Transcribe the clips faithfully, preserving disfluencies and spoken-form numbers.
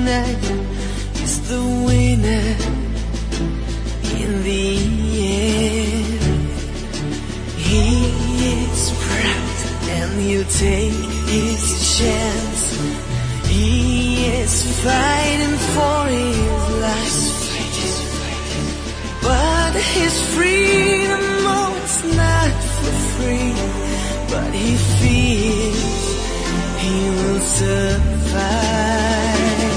night is the winner in the end. He is proud and he'll take his chance. He is fighting for his life, but his freedom, no, it's not for free. But he feels he will survive.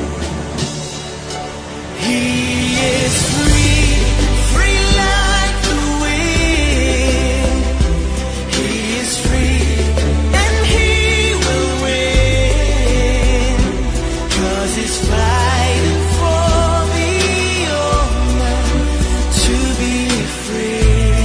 He is free, free like the wind. He is free and he will win, 'cause he's fighting for the honor to be free.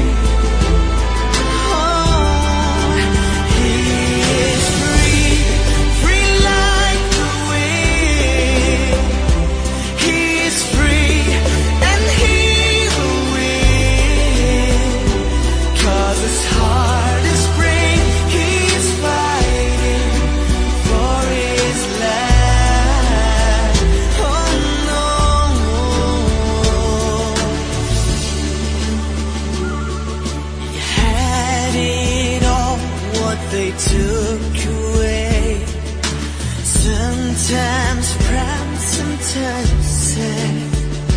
Oh, he is free, free like the wind. He is free and he will win, 'cause his heart is brave. He's fighting for his life. Oh no, he had it all, what they took away. Sometimes proud, sometimes sad,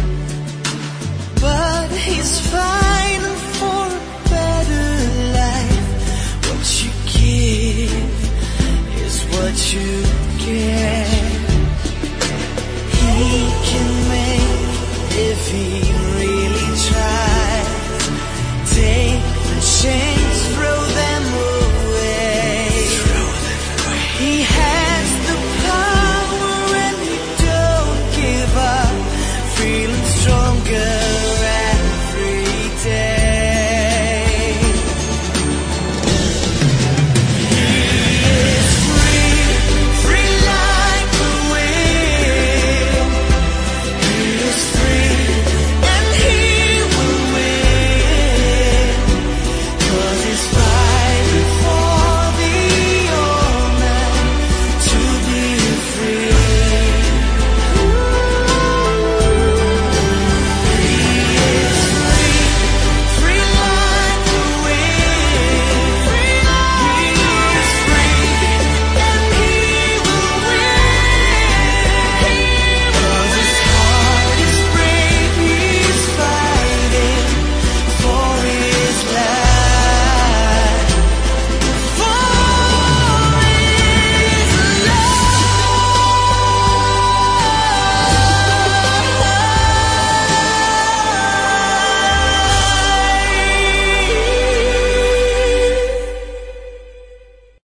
but he's fighting for a better life. What you give is what you